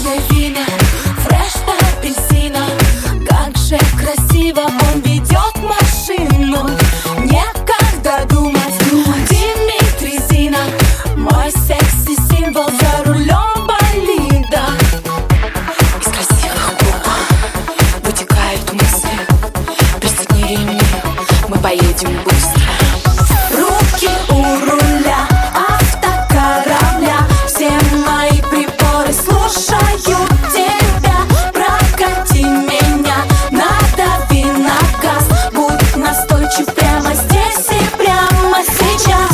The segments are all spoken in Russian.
вина, фреш апельсина. Как же красиво он ведет машину, некогда думать. Димитрий Зина, мой секси-символ за рулем болида. Из красивых губ вытекают мысли. Пристегни ремни, мы поедем быстро. Руки у руля автокорабля, все мои приборы слушают тебя. Прокати меня, надави на газ, будь настойчив прямо здесь и прямо сейчас.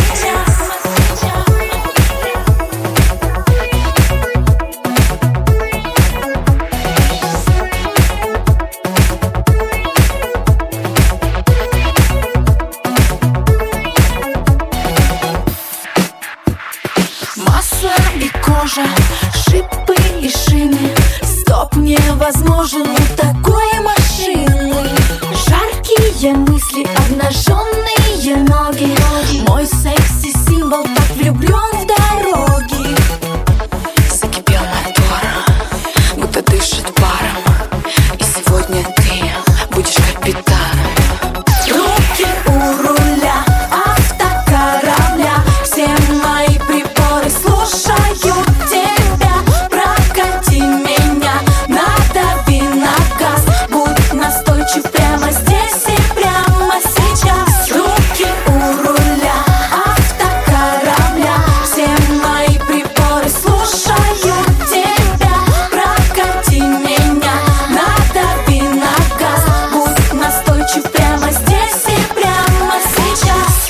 Масло и кожа, шипы и шины. Стоп невозможен у такой машины. Жаркие мысли, обнаженные ноги. Мой секси-символ так влюблен в дороги. Закипел мотор, будто дышит паром. И сегодня ты будешь капитаном. Руки у руля автокорабля, все мои приборы слушают тебя. Прокати меня, надави на газ, будь настойчив прямо здесь и прямо сейчас. Руки у руля автокорабля, все мои приборы слушают тебя. Прокати меня, надави на газ, будь настойчив прямо здесь и прямо сейчас.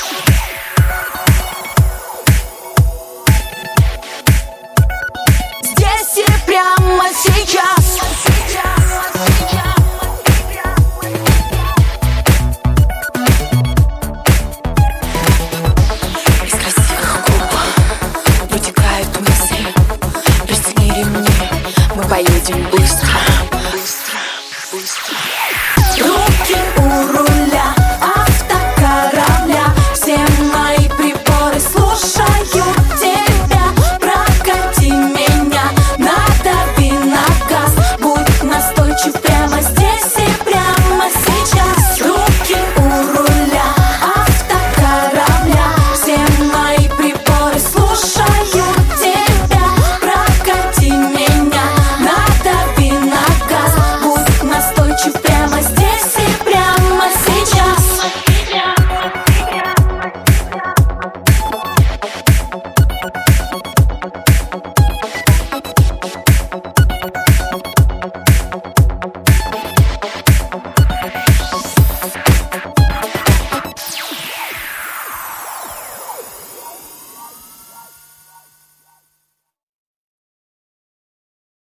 Здесь и прямо сейчас. Из красивых губ вытекают мысли. Пристегни ремни, мы поедем быстро.